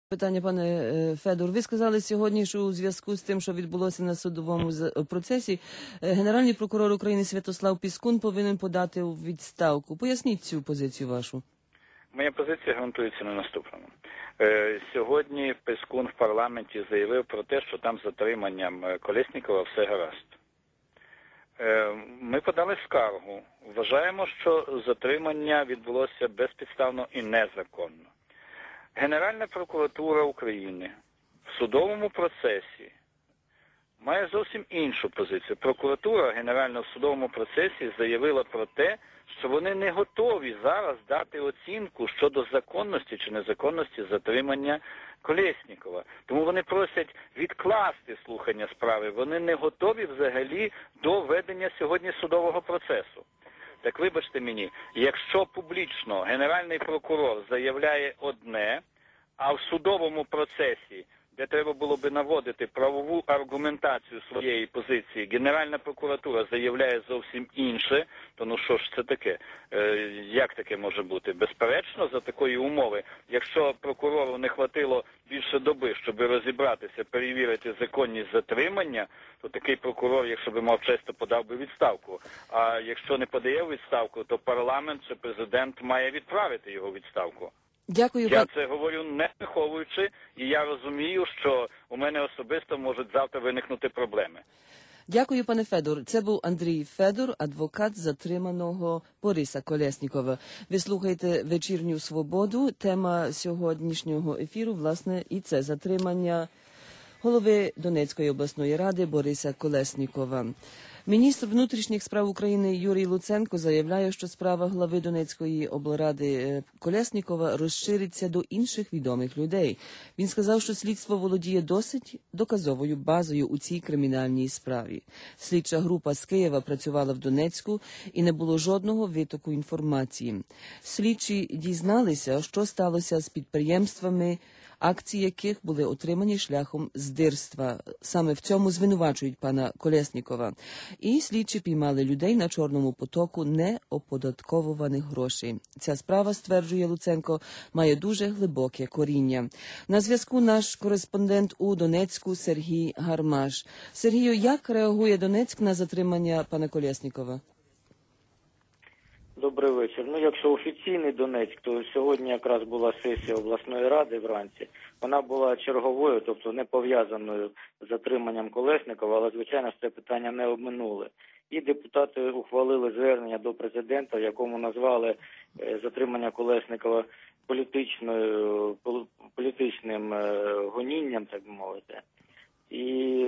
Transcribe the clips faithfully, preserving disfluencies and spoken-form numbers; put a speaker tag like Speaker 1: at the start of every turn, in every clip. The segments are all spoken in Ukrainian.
Speaker 1: Питання, пане е, Федор. Ви сказали сьогодні, що у зв'язку з тим, що відбулося на судовому з- процесі, е, Генеральний прокурор України Святослав Піскун повинен подати у відставку. Поясніть цю позицію вашу.
Speaker 2: Моя позиція ґрунтується на наступному. Е, Сьогодні Піскун в парламенті заявив про те, що там з затриманням е, Колєснікова все гаразд. Е, Ми подали скаргу. Вважаємо, що затримання відбулося безпідставно і незаконно. Генеральна прокуратура України в судовому процесі має зовсім іншу позицію. Прокуратура Генеральна в судовому процесі заявила про те, що вони не готові зараз дати оцінку щодо законності чи незаконності затримання Колєснікова. Тому вони просять відкласти слухання справи. Вони не готові взагалі до ведення сьогодні судового процесу. Так вибачте мені, якщо публічно Генеральний прокурор заявляє одне, а в судовому процесі, де треба було би наводити правову аргументацію своєї позиції, Генеральна прокуратура заявляє зовсім інше, то ну що ж це таке? Е, як таке може бути? Безперечно, за такої умови, якщо прокурору не хватило більше доби, щоб розібратися, перевірити законність затримання, то такий прокурор, якщо би мав честь, то подав би відставку. А якщо не подає відставку, то парламент чи президент має відправити його відставку.
Speaker 1: Дякую,
Speaker 2: Я
Speaker 1: пан...
Speaker 2: це говорю не приховуючи, і я розумію, що у мене особисто можуть завтра виникнути проблеми.
Speaker 1: Дякую, пане Федор. Це був Андрій Федор, адвокат затриманого Бориса Колєснікова. Ви слухаєте «Вечірню свободу». Тема сьогоднішнього ефіру, власне, і це затримання голови Донецької обласної ради Бориса Колєснікова. Міністр внутрішніх справ України Юрій Луценко заявляє, що справа глави Донецької облради Колєснікова розшириться до інших відомих людей. Він сказав, що слідство володіє досить доказовою базою у цій кримінальній справі. Слідча група з Києва працювала в Донецьку і не було жодного витоку інформації. Слідчі дізналися, що сталося з підприємствами, акції яких були отримані шляхом здирства. Саме в цьому звинувачують пана Колєснікова. І слідчі піймали людей на Чорному потоку неоподатковуваних грошей. Ця справа, стверджує Луценко, має дуже глибоке коріння. На зв'язку наш кореспондент у Донецьку Сергій Гармаш. Сергію, як реагує Донецьк на затримання пана Колєснікова?
Speaker 3: Добрий вечір. Ну, якщо офіційний Донецьк, то сьогодні якраз була сесія обласної ради вранці. Вона була черговою, тобто не пов'язаною з затриманням Колєснікова, але, звичайно, це питання не обминули. І депутати ухвалили звернення до президента, в якому назвали затримання Колєснікова політичною, політичним гонінням, так би мовити. І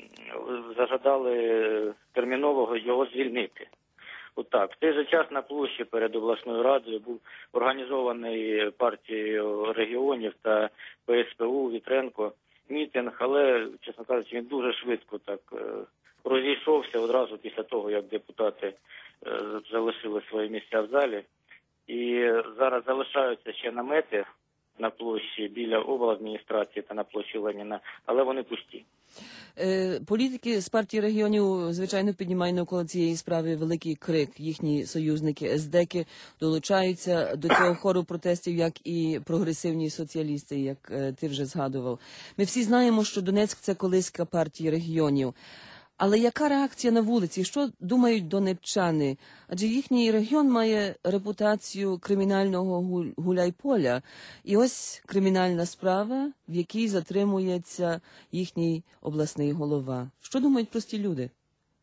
Speaker 3: зажадали терміново його звільнити. Отак. В той же час на площі перед обласною радою був організований партією регіонів та Пе Ес Пе У Вітренко мітинг, але, чесно кажучи, він дуже швидко так розійшовся одразу після того, як депутати залишили свої місця в залі. І зараз залишаються ще намети на площі біля обладміністрації та на площі Леніна, але вони пусті.
Speaker 1: Політики з партії регіонів, звичайно, піднімають навколо цієї справи великий крик. Їхні союзники ес-деки долучаються до цього хору протестів, як і прогресивні соціалісти, як ти вже згадував. Ми всі знаємо, що Донецьк – це колиска партії регіонів. Але яка реакція на вулиці? Що думають донеччани? Адже їхній регіон має репутацію кримінального гуляй-поля. І ось кримінальна справа, в якій затримується їхній обласний голова. Що думають прості люди?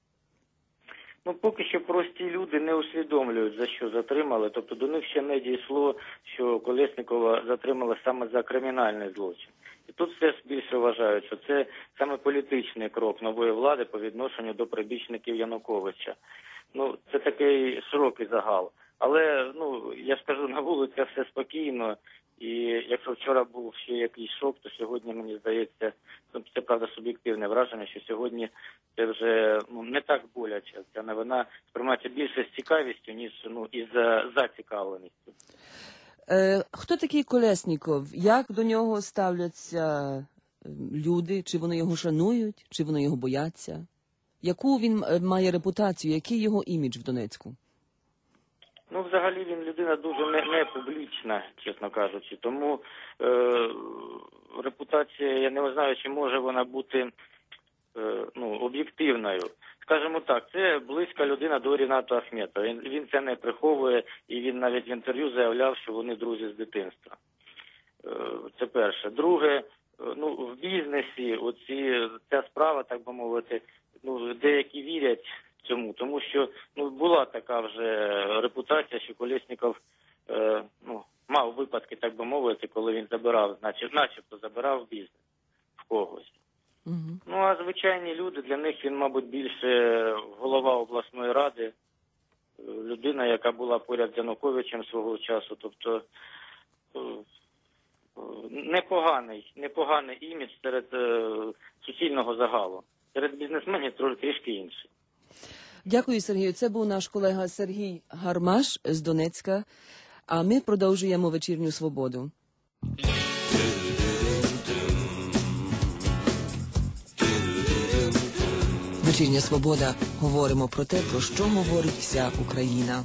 Speaker 3: Ну, поки що прості люди не усвідомлюють, за що затримали. Тобто до них ще не дійшло, що Колєснікова затримали саме за кримінальний злочин. І тут все більше вважають, що це саме політичний крок нової влади по відношенню до прибічників Януковича. Ну, це такий широкий загал. Але, ну, я скажу, на вулиці все спокійно. І якщо вчора був ще якийсь шок, то сьогодні, мені здається, це, правда, суб'єктивне враження, що сьогодні це вже ну, не так боляче. Ця новина сприймається більше з цікавістю, ніж ну, із зацікавленістю.
Speaker 1: Е, хто такий Колєсніков? Як до нього ставляться люди? Чи вони його шанують? Чи вони його бояться? Яку він має репутацію? Який його імідж в Донецьку?
Speaker 3: Ну, взагалі він людина дуже не, не публічна, чесно кажучи. Тому е, репутація, я не знаю, чи може вона бути е, ну, об'єктивною. Скажімо так, це близька людина до Ріната Ахметова. Він, він це не приховує, і він навіть в інтерв'ю заявляв, що вони друзі з дитинства. Е, це перше. Друге, ну, в бізнесі оці, ця справа, так би мовити, ну, деякі вірять цьому, тому що ну, була така вже репутація, що Колєсніков е, ну, мав випадки, так би мовити, коли він забирав, начебто, начебто забирав бізнес в когось. Угу. Ну, а звичайні люди, для них він, мабуть, більше голова обласної ради, людина, яка була поряд з Януковичем свого часу, тобто непоганий, непоганий імідж серед е, суцільного загалу. Серед бізнесменів трішки інший.
Speaker 1: Дякую, Сергію. Це був наш колега Сергій Гармаш з Донецька. А ми продовжуємо вечірню свободу. Вечірня свобода. Говоримо про те, про що говорить вся Україна.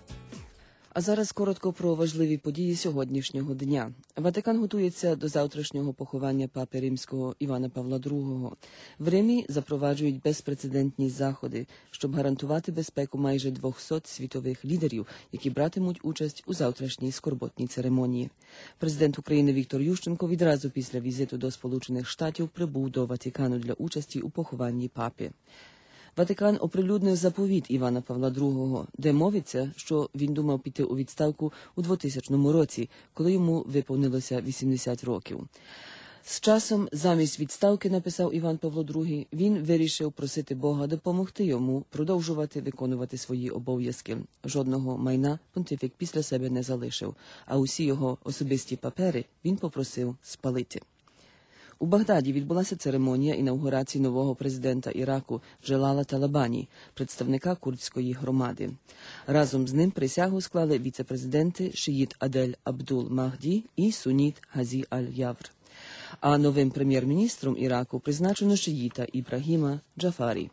Speaker 1: А зараз коротко про важливі події сьогоднішнього дня. Ватикан готується до завтрашнього поховання папи римського Івана Павла другого. В Римі запроваджують безпрецедентні заходи, щоб гарантувати безпеку майже двохсот світових лідерів, які братимуть участь у завтрашній скорботній церемонії. Президент України Віктор Ющенко відразу після візиту до Сполучених Штатів прибув до Ватикану для участі у похованні папи. Ватикан оприлюднив заповіт Івана Павла другого, де мовиться, що він думав піти у відставку у двотисячному році, коли йому виповнилося вісімдесят років. З часом, замість відставки, написав Іван Павло другий, він вирішив просити Бога допомогти йому продовжувати виконувати свої обов'язки. Жодного майна понтифік після себе не залишив, а усі його особисті папери він попросив спалити. У Багдаді відбулася церемонія інаугурації нового президента Іраку Джелала Талабані, представника курдської громади. Разом з ним присягу склали віце-президенти Шиїт Адель Абдул Махді і Суніт Газі Аль-Явр. А новим прем'єр-міністром Іраку призначено шиїта Ібрагіма Джафарі.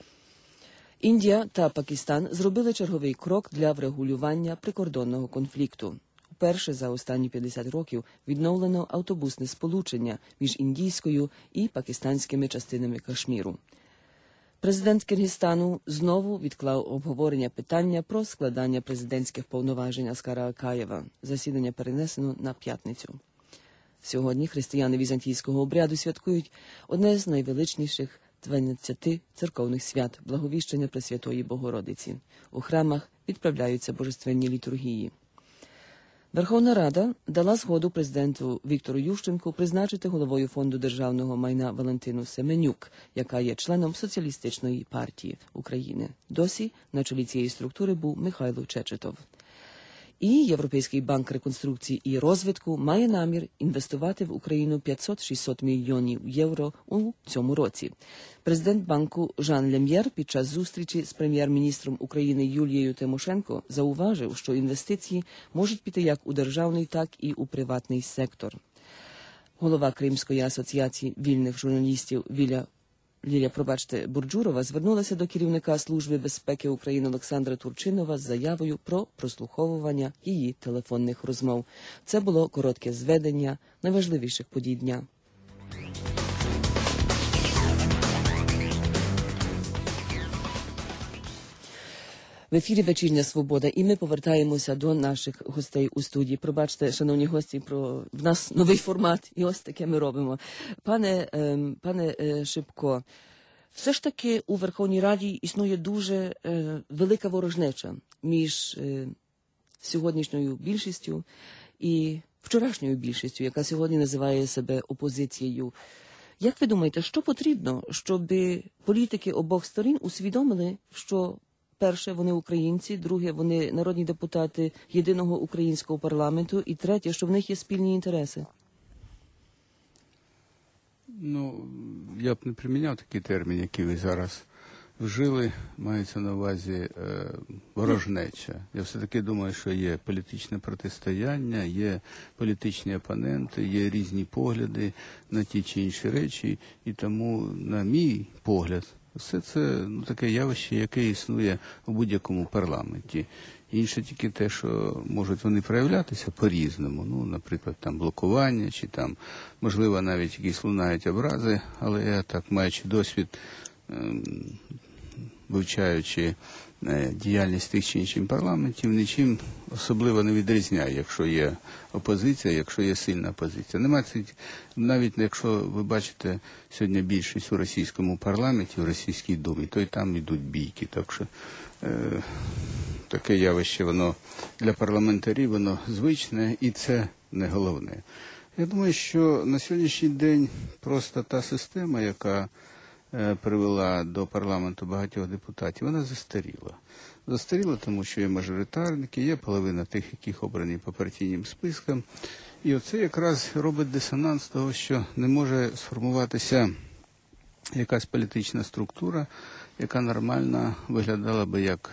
Speaker 1: Індія та Пакистан зробили черговий крок для врегулювання прикордонного конфлікту. Вперше за останні п'ятдесят років відновлено автобусне сполучення між індійською і пакистанськими частинами Кашміру. Президент Киргизстану знову відклав обговорення питання про складання президентських повноважень Аскара Акаєва. Засідання перенесено на п'ятницю. Сьогодні християни візантійського обряду святкують одне з найвеличніших дванадцяти церковних свят – Благовіщення Пресвятої Богородиці. У храмах відправляються божественні літургії. Верховна Рада дала згоду президенту Віктору Ющенку призначити головою Фонду державного майна Валентину Семенюк, яка є членом Соціалістичної партії України. Досі на чолі цієї структури був Михайло Чечетов. І Європейський банк реконструкції і розвитку має намір інвестувати в Україну п'ятсот-шістсот мільйонів євро у цьому році. Президент банку Жан Лем'єр під час зустрічі з прем'єр-міністром України Юлією Тимошенко зауважив, що інвестиції можуть піти як у державний, так і у приватний сектор. Голова Кримської асоціації вільних журналістів Віля Лілія, пробачте, Бурджурова звернулася до керівника Служби безпеки України Олександра Турчинова з заявою про прослуховування її телефонних розмов. Це було коротке зведення найважливіших подій дня. В ефірі «Вечірня свобода» і ми повертаємося до наших гостей у студії. Пробачте, шановні гості, про в нас новий формат, і ось таке ми робимо. Пане, е, пане е, Шипко, все ж таки у Верховній Раді існує дуже е, велика ворожнеча між е, сьогоднішньою більшістю і вчорашньою більшістю, яка сьогодні називає себе опозицією. Як ви думаєте, що потрібно, щоб політики обох сторін усвідомили, що перше, вони українці, друге, вони народні депутати єдиного українського парламенту, і третє, що в них є спільні інтереси?
Speaker 4: Ну, я б не приміняв такий термін, який ви зараз вжили, мається на увазі е, ворожнеча. Я все-таки думаю, що є політичне протистояння, є політичні опоненти, є різні погляди на ті чи інші речі, і тому, на мій погляд, Все це ну, таке явище, яке існує у будь-якому парламенті. Інше тільки те, що можуть вони проявлятися по-різному. Ну, наприклад, там блокування, чи там, можливо, навіть якісь лунають образи, але я так, маючи досвід, ем, вивчаючи е, діяльність тих чи інших парламентів, нічим особливо не відрізняє, якщо є опозиція, якщо є сильна опозиція. Нема це, навіть якщо ви бачите сьогодні більшість у російському парламенті, в Російській Думі, то й там йдуть бійки. Так що е, таке явище, воно для парламентарів, воно звичне, і це не головне. Я думаю, що на сьогоднішній день просто та система, яка е, привела до парламенту багатьох депутатів, вона застаріла. Застаріла, тому що є мажоритарники, є половина тих, яких обрані по партійним спискам. І оце якраз робить дисонанс того, що не може сформуватися якась політична структура, яка нормально виглядала би як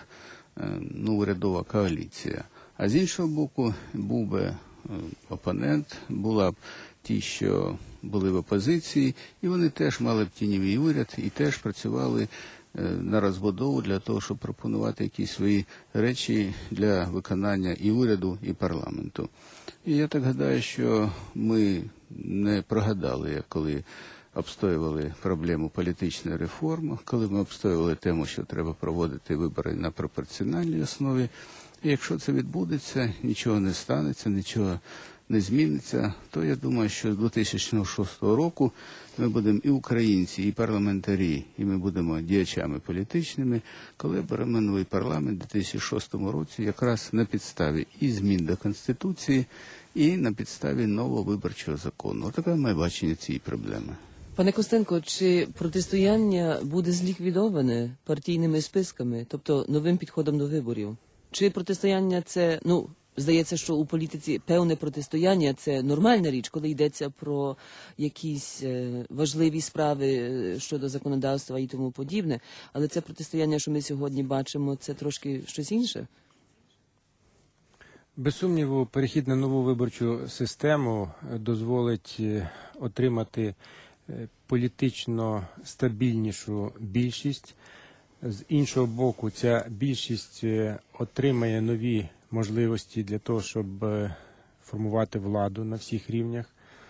Speaker 4: ну, урядова коаліція. А з іншого боку, був би опонент, була б ті, що були в опозиції, і вони теж мали б тіньовий уряд і теж працювали на розбудову для того, щоб пропонувати якісь свої речі для виконання і уряду, і парламенту. І я так гадаю, що ми не прогадали, коли обстоювали проблему політичної реформи, коли ми обстоювали тему, що треба проводити вибори на пропорціональній основі. І якщо це відбудеться, нічого не станеться, нічого не зміниться, то я думаю, що з дві тисячі шостого року ми будемо і українці, і парламентарі, і ми будемо діячами політичними, коли беремо новий парламент у дві тисячі шостому році якраз на підставі і змін до Конституції, і на підставі нового виборчого закону. Отаке моє бачення цієї проблеми.
Speaker 1: Пане Костенко, чи протистояння буде зліквідоване партійними списками, тобто новим підходом до виборів? Чи протистояння це, ну, здається, що у політиці певне протистояння – це нормальна річ, коли йдеться про якісь е, важливі справи е, щодо законодавства і тому подібне, але це протистояння, що ми сьогодні бачимо, це трошки щось інше?
Speaker 5: Без сумніву, перехід на нову виборчу систему дозволить отримати політично стабільнішу більшість. З іншого боку, ця більшість отримає нові можливості для того, щоб формувати владу на всіх рівнях.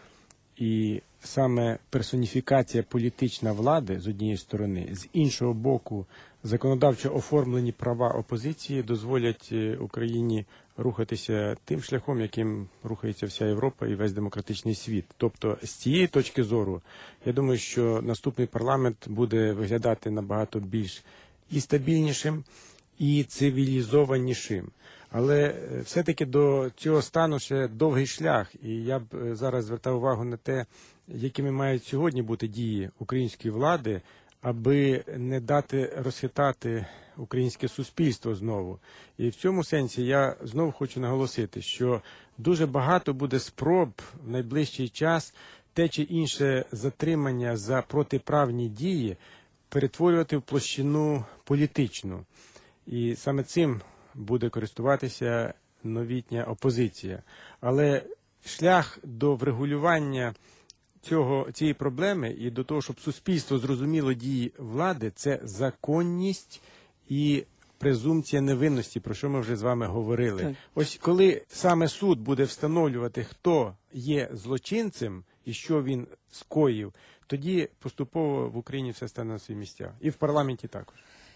Speaker 5: І саме персоніфікація політична влади, з однієї сторони, з іншого боку, законодавчо оформлені права опозиції дозволять Україні рухатися тим шляхом, яким рухається вся Європа і весь демократичний світ. Тобто, з цієї точки зору, я думаю, що наступний парламент буде виглядати набагато більш і стабільнішим, і цивілізованішим. Але все-таки до цього стану ще довгий шлях, і я б зараз звертав увагу на те, якими мають сьогодні бути дії української влади, аби не дати розхитати українське суспільство знову. І в цьому сенсі я знову хочу наголосити, що дуже багато буде спроб в найближчий час те чи інше затримання за протиправні дії перетворювати в площину політичну. І саме цим буде користуватися новітня опозиція. Але шлях до врегулювання цього, цієї проблеми і до того, щоб суспільство зрозуміло дії влади, це законність і презумпція невинності, про що ми вже з вами говорили. Так. Ось коли саме суд буде встановлювати, хто є злочинцем і що він скоїв, тоді поступово в Україні все стане на свої місця. І в парламенті також.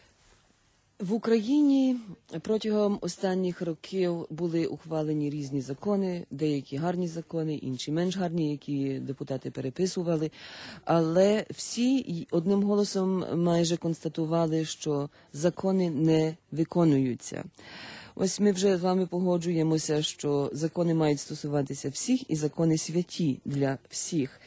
Speaker 1: В Україні протягом останніх років були ухвалені різні закони, деякі гарні закони, інші менш гарні, які депутати переписували, але всі одним голосом майже констатували, що закони не виконуються. Ось ми вже з вами погоджуємося, що закони мають стосуватися всіх і закони святі для всіх.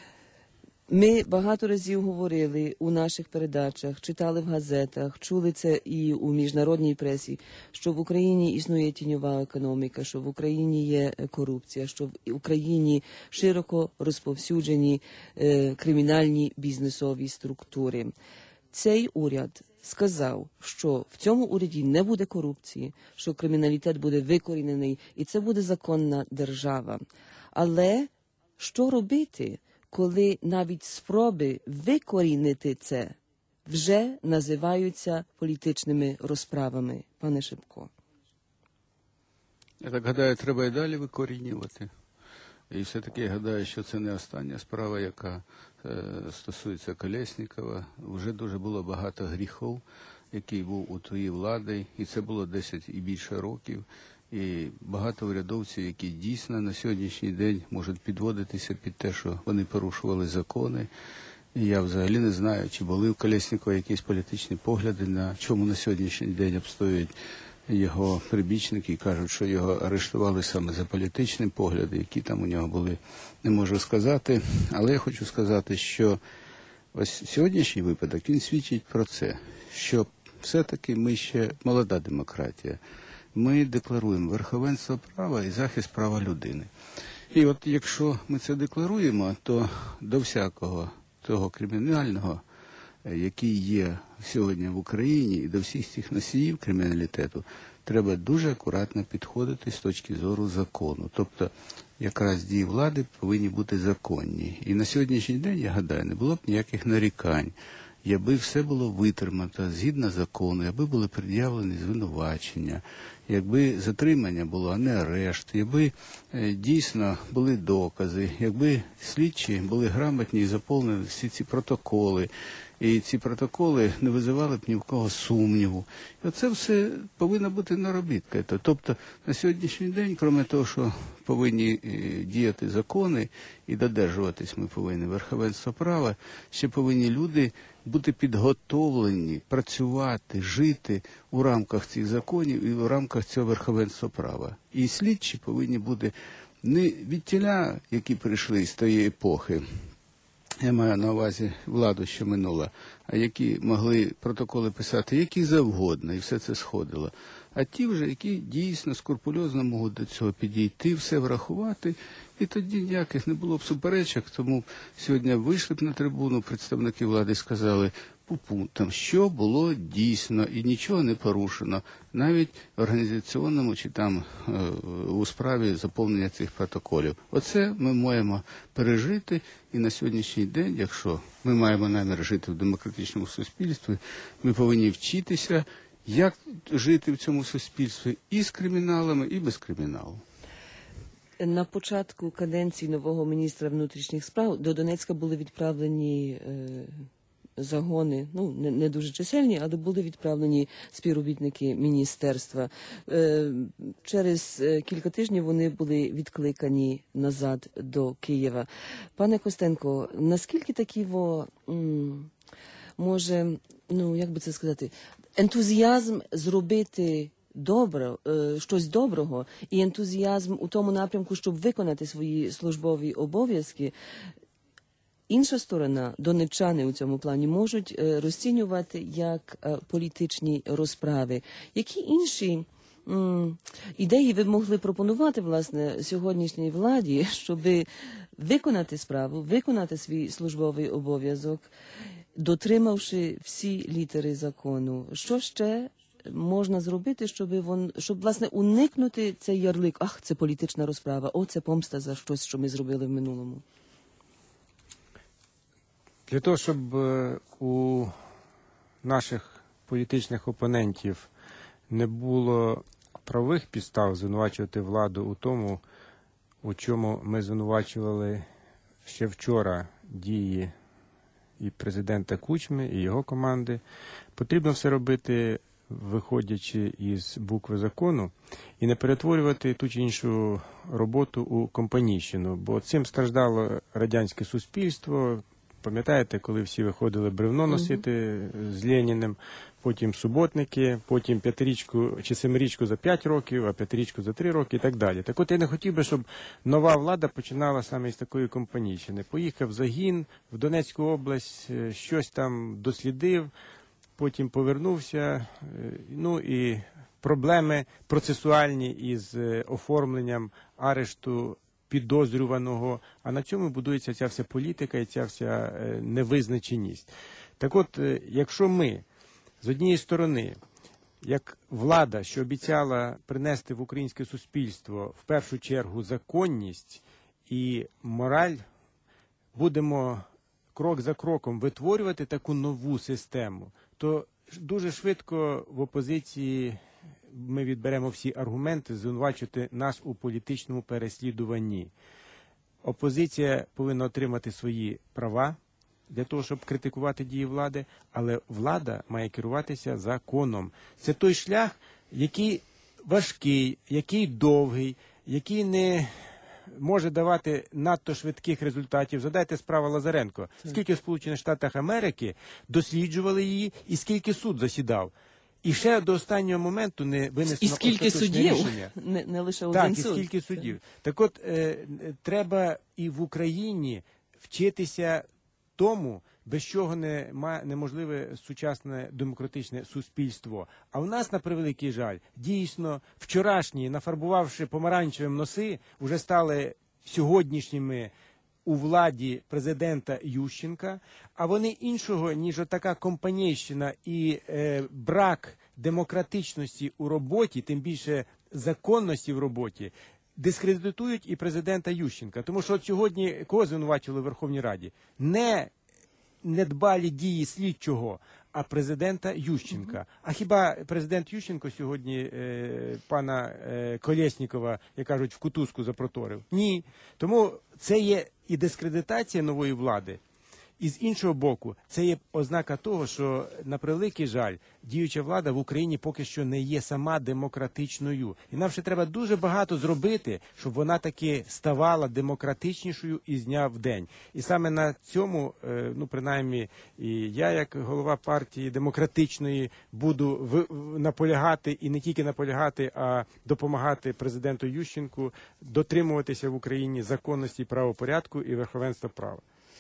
Speaker 1: Ми багато разів говорили у наших передачах, читали в газетах, чули це і у міжнародній пресі, що в Україні існує тіньова економіка, що в Україні є корупція, що в Україні широко розповсюджені е, кримінальні бізнесові структури. Цей уряд сказав, що в цьому уряді не буде корупції, що криміналітет буде викорінений і це буде законна держава. Але що робити, коли навіть спроби викорінити це вже називаються політичними розправами. Пане Шипко.
Speaker 4: Я так гадаю, треба і далі викорінювати. І все-таки я гадаю, що це не остання справа, яка е, стосується Колєснікова. Вже дуже було багато гріхів, який був у тої влади, і це було десять і більше років. І багато урядовців, які дійсно на сьогоднішній день можуть підводитися під те, що вони порушували закони. І я взагалі не знаю, чи були у Колєснікова якісь політичні погляди, на чому на сьогоднішній день обстоюють його прибічники і кажуть, що його арештували саме за політичні погляди, які там у нього були, не можу сказати. Але я хочу сказати, що ось сьогоднішній випадок, він свідчить про це, що все-таки ми ще молода демократія. Ми декларуємо верховенство права і захист права людини. І от якщо ми це декларуємо, то до всякого того кримінального, який є сьогодні в Україні, і до всіх цих носіїв криміналітету, треба дуже акуратно підходити з точки зору закону. Тобто, якраз дії влади повинні бути законні. І на сьогоднішній день, я гадаю, не було б ніяких нарікань, якби все було витримано згідно закону, якби були пред'явлені звинувачення, якби затримання було, а не арешт, якби е, дійсно були докази, якби слідчі були грамотні і заповнили всі ці протоколи, і ці протоколи не визивали б ні в кого сумніву. І оце все повинно бути наробітка. Тобто на сьогоднішній день, крім того, що повинні діяти закони і додержуватись ми повинні верховенства права, ще повинні люди бути підготовлені, працювати, жити у рамках цих законів і у рамках цього верховенства права. І слідчі повинні бути не від тіля, які прийшли з тієї епохи, я маю на увазі владу, що минула, а які могли протоколи писати, які завгодно, і все це сходило. А ті вже, які дійсно скрупульозно можуть до цього підійти, все врахувати, і тоді ніяких не було б суперечок, тому сьогодні вийшли б на трибуну, представники влади і сказали по пунктам, що було дійсно і нічого не порушено, навіть в організаційному чи там е, у справі заповнення цих протоколів. Оце ми маємо пережити, і на сьогоднішній день, якщо ми маємо намір жити в демократичному суспільстві, ми повинні вчитися, як жити в цьому суспільстві і з криміналами, і без криміналу.
Speaker 1: На початку каденції нового міністра внутрішніх справ до Донецька були відправлені е, загони, ну, не, не дуже чисельні, але були відправлені співробітники міністерства. Е, через кілька тижнів вони були відкликані назад до Києва. Пане Костенко, наскільки такі во, м, може, ну, як би це сказати, ентузіазм зробити добре, щось доброго і ентузіазм у тому напрямку, щоб виконати свої службові обов'язки, інша сторона, донеччани у цьому плані, можуть розцінювати як політичні розправи. Які інші м, ідеї ви могли пропонувати, власне, сьогоднішній владі, щоб виконати справу, виконати свій службовий обов'язок, дотримавши всі літери закону? Що ще можна зробити, щоб, вон, щоб власне, уникнути цей ярлик, ах, це політична розправа, о, це помста за щось, що ми зробили в минулому?
Speaker 5: Для того, щоб у наших політичних опонентів не було правових підстав звинувачувати владу у тому, у чому ми звинувачували ще вчора дії і президента Кучми, і його команди, потрібно все робити, виходячи із букви закону, і не перетворювати ту чи іншу роботу у компанійщину, бо цим страждало радянське суспільство. Пам'ятаєте, коли всі виходили бревно носити mm-hmm. з Леніним, потім суботники, потім п'ятирічку чи семирічку за п'ять років, а п'ятирічку за три роки і так далі. Так от я не хотів би, щоб нова влада починала саме з такої компанійщини. Поїхав загін в Донецьку область, щось там дослідив, потім повернувся, ну і проблеми процесуальні із оформленням арешту підозрюваного, а на цьому будується ця вся політика і ця вся невизначеність. Так от, якщо ми, з однієї сторони, як влада, що обіцяла принести в українське суспільство в першу чергу законність і мораль, будемо крок за кроком витворювати таку нову систему, то дуже швидко в опозиції ми відберемо всі аргументи звинувачувати нас у політичному переслідуванні. Опозиція повинна отримати свої права для того, щоб критикувати дії влади, але влада має керуватися законом. Це той шлях, який важкий, який довгий, який не може давати надто швидких результатів. Згадайте справу Лазаренко. Скільки в Сполучених Штатах Америки досліджували її і скільки суд засідав. І ще до останнього моменту не винесено
Speaker 1: І скільки
Speaker 5: остаточне
Speaker 1: суддів,
Speaker 5: рішення.
Speaker 1: не, не лише один
Speaker 5: Так,
Speaker 1: суд.
Speaker 5: і скільки суддів. Так от, е, треба і в Україні вчитися тому, без чого не, неможливе сучасне демократичне суспільство. А в нас, на превеликий жаль, дійсно, вчорашні, нафарбувавши помаранчевим носи, вже стали сьогоднішніми у владі президента Ющенка, а вони іншого, ніж отака компанійщина і е, брак демократичності у роботі, тим більше законності в роботі, дискредитують і президента Ющенка. Тому що от сьогодні кого звинувачили в Верховній Раді? Не недбалі дії слідчого, а президента Ющенка. А хіба президент Ющенко сьогодні е, пана е, Колєснікова, як кажуть, в кутузку запроторив? Ні. Тому це є і дискредитація нової влади, і з іншого боку, це є ознака того, що, на превеликий жаль, діюча влада в Україні поки що не є сама демократичною. І нам ще треба дуже багато зробити, щоб вона таки ставала демократичнішою із дня в день. І саме на цьому, ну, принаймні, і я, як голова партії демократичної, буду в, наполягати, і не тільки наполягати, а допомагати президенту Ющенку дотримуватися в Україні законності, правопорядку і верховенства права.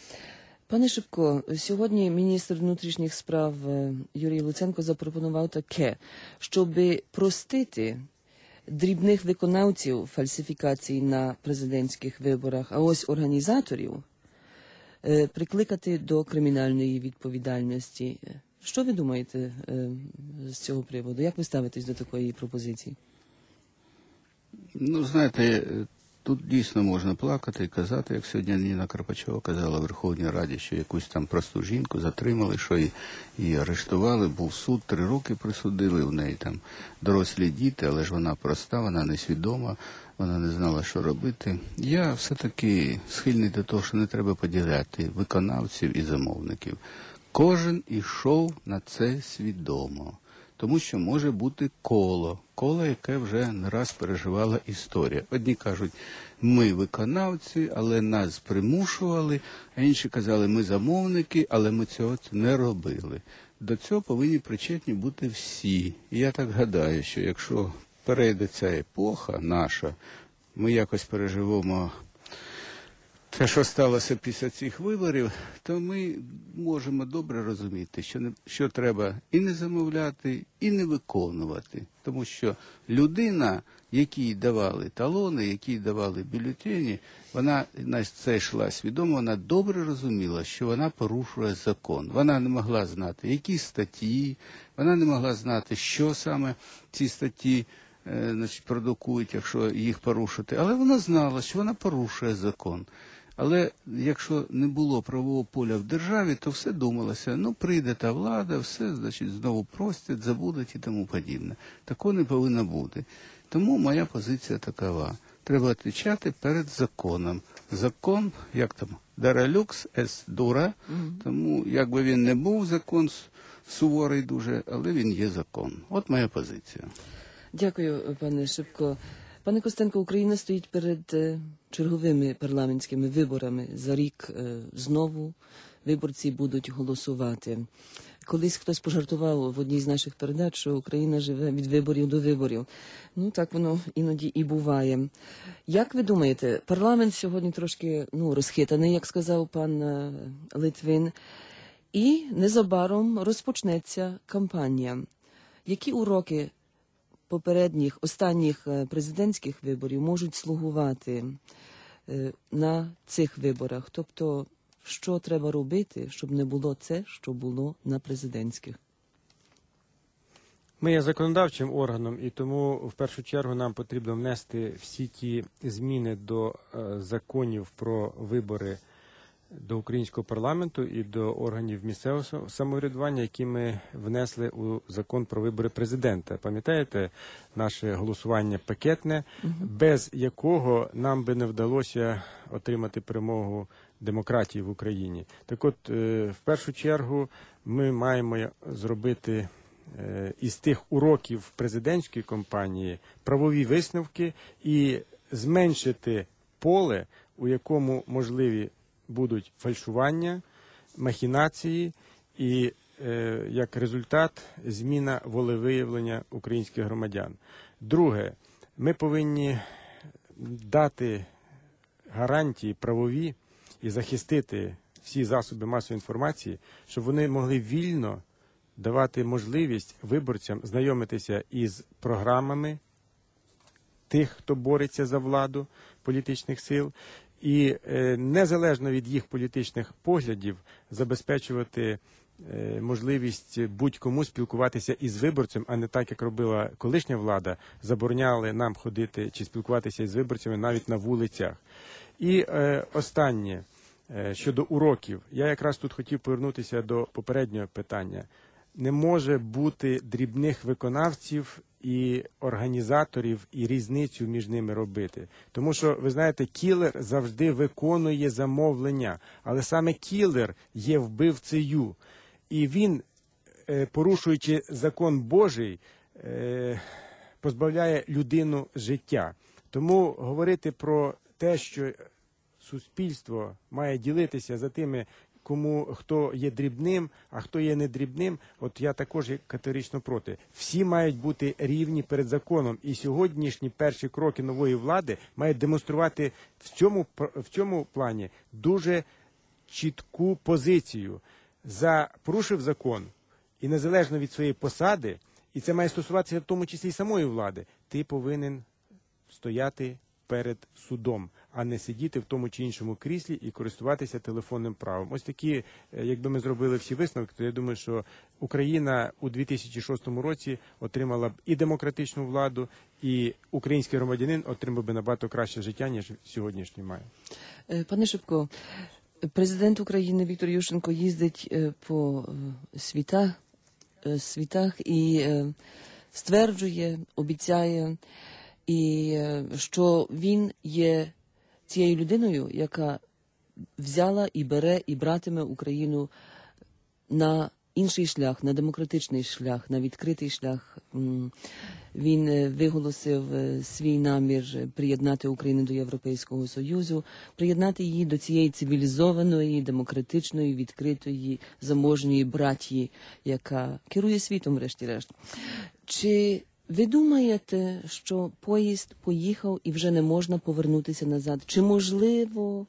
Speaker 1: Пане Шипко, сьогодні міністр внутрішніх справ Юрій Луценко запропонував таке, щоб простити дрібних виконавців фальсифікацій на президентських виборах, а ось організаторів прикликати до кримінальної відповідальності. Що ви думаєте з цього приводу? Як ви ставитесь до такої пропозиції?
Speaker 4: Ну, знаєте, тут дійсно можна плакати і казати, як сьогодні Ніна Карпачова казала в Верховній Раді, що якусь там просту жінку затримали, що і, і арештували, був суд, три роки присудили, в неї там дорослі діти, але ж вона проста, вона несвідома, вона не знала, що робити. Я все-таки схильний до того, що не треба поділяти виконавців і замовників. Кожен ішов на це свідомо. Тому що може бути коло, коло, яке вже не раз переживала історія. Одні кажуть, ми виконавці, але нас примушували, а інші казали, ми замовники, але ми цього не робили. До цього повинні причетні бути всі. І я так гадаю, що якщо перейде ця епоха наша, ми якось переживемо те, що сталося після цих виборів, то ми можемо добре розуміти, що, не, що треба і не замовляти, і не виконувати. Тому що людина, якій давали талони, якій давали бюлетені, вона на це йшла свідомо, вона добре розуміла, що вона порушує закон. Вона не могла знати, які статті, вона не могла знати, що саме ці статті е, значить, продукують, якщо їх порушити. Але вона знала, що вона порушує закон. Але якщо не було правового поля в державі, то все думалося, ну прийде та влада, все, значить, знову простять, забудуть і тому подібне. Такого не повинно бути. Тому моя позиція такова. Треба відповідати перед законом. Закон, як там, дара люкс, ес дура, mm-hmm. Тому, якби він не був закон суворий дуже, але він є закон. От моя позиція.
Speaker 1: Дякую, пане Шипко. Пане Костенко, Україна стоїть перед е, черговими парламентськими виборами. За рік е, знову виборці будуть голосувати. Колись хтось пожартував в одній з наших передач, що Україна живе від виборів до виборів. Ну, так воно іноді і буває. Як ви думаєте, парламент сьогодні трошки ну, розхитаний, як сказав пан е, Литвин, і незабаром розпочнеться кампанія. Які уроки попередніх, останніх президентських виборів можуть слугувати на цих виборах? Тобто, що треба робити, щоб не було це, що було на президентських?
Speaker 5: Ми є законодавчим органом, і тому в першу чергу нам потрібно внести всі ті зміни до е, законів про вибори до українського парламенту і до органів місцевого самоврядування, які ми внесли у закон про вибори президента. Пам'ятаєте, наше голосування пакетне, угу. без якого нам би не вдалося отримати перемогу демократії в Україні. Так от, в першу чергу, ми маємо зробити із тих уроків президентської кампанії правові висновки і зменшити поле, у якому можливі будуть фальшування, махінації і, е, як результат, зміна волевиявлення українських громадян. Друге, ми повинні дати гарантії правові і захистити всі засоби масової інформації, щоб вони могли вільно давати можливість виборцям знайомитися із програмами тих, хто бореться за владу політичних сил, і е, незалежно від їх політичних поглядів забезпечувати е, можливість будь-кому спілкуватися із виборцем, а не так, як робила колишня влада, забороняли нам ходити чи спілкуватися із виборцями навіть на вулицях. І е, останнє, е, щодо уроків. Я якраз тут хотів повернутися до попереднього питання. Не може бути дрібних виконавців і організаторів, і різницю між ними робити. Тому що, ви знаєте, кілер завжди виконує замовлення, але саме кілер є вбивцею. І він, порушуючи закон Божий, позбавляє людину життя. Тому говорити про те, що суспільство має ділитися за тими, кому хто є дрібним, а хто є не дрібним, от я також категорично проти. Всі мають бути рівні перед законом. І сьогоднішні перші кроки нової влади мають демонструвати в цьому, в цьому плані дуже чітку позицію. За порушив закон, і незалежно від своєї посади, і це має стосуватися в тому числі і самої влади, ти повинен стояти перед судом, а не сидіти в тому чи іншому кріслі і користуватися телефонним правом. Ось такі, якби ми зробили всі висновки, то я думаю, що Україна у дві тисячі шостому році отримала б і демократичну владу, і український громадянин отримав би набагато краще життя, ніж сьогоднішній має.
Speaker 1: Пане Шипко, президент України Віктор Ющенко їздить по світах, світах і стверджує, обіцяє, і що він є цією людиною, яка взяла і бере, і братиме Україну на інший шлях, на демократичний шлях, на відкритий шлях. Він виголосив свій намір приєднати Україну до Європейського Союзу, приєднати її до цієї цивілізованої, демократичної, відкритої, заможньої братії, яка керує світом, врешті-решт. Чи ви думаєте, що поїзд поїхав і вже не можна повернутися назад? Чи можливо,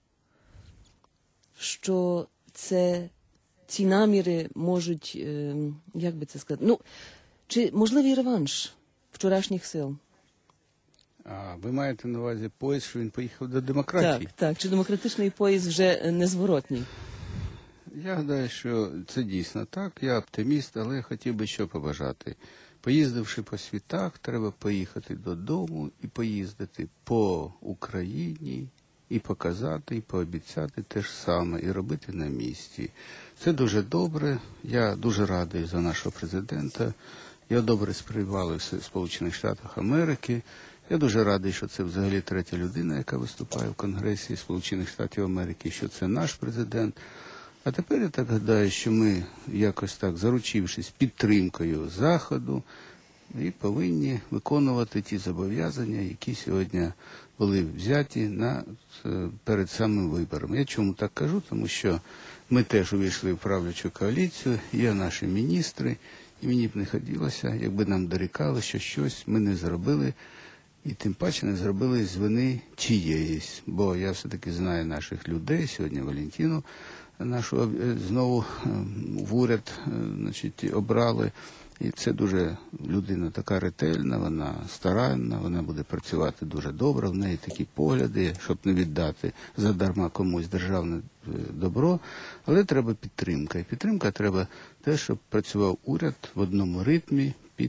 Speaker 1: що це, ці наміри можуть, як би це сказати, ну, чи можливий реванш вчорашніх сил?
Speaker 4: А ви маєте на увазі поїзд, що він поїхав до демократії?
Speaker 1: Так, так. Чи демократичний поїзд вже незворотній?
Speaker 4: Я гадаю, що це дійсно так. Я оптиміст, але я хотів би що побажати. Поїздивши по світах, треба поїхати додому і поїздити по Україні, і показати, і пообіцяти те ж саме, і робити на місці. Це дуже добре. Я дуже радий за нашого президента. Я добре сприймали в Сполучених Штатах Америки. Я дуже радий, що це взагалі третя людина, яка виступає в Конгресі Сполучених Штатів Америки, що це наш президент. А тепер я так гадаю, що ми якось так, заручившись підтримкою Заходу, і повинні виконувати ті зобов'язання, які сьогодні були взяті на, перед самим вибором. Я чому так кажу? Тому що ми теж увійшли в правлячу коаліцію, є наші міністри, і мені б не хотілося, якби нам дорікали, що щось ми не зробили, і тим паче не зробили з вини чиєїсь. Бо я все-таки знаю наших людей, сьогодні Валентину нашу знову в уряд, значить, обрали. І це дуже людина така ретельна, вона старанна, вона буде працювати дуже добре, в неї такі погляди, щоб не віддати задарма комусь державне добро, але треба підтримка. І підтримка треба те, щоб працював уряд в одному ритмі під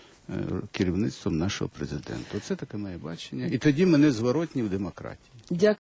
Speaker 4: керівництвом нашого президента. Оце таке моє бачення. І тоді ми не зворотні в демократії.
Speaker 1: Дякую.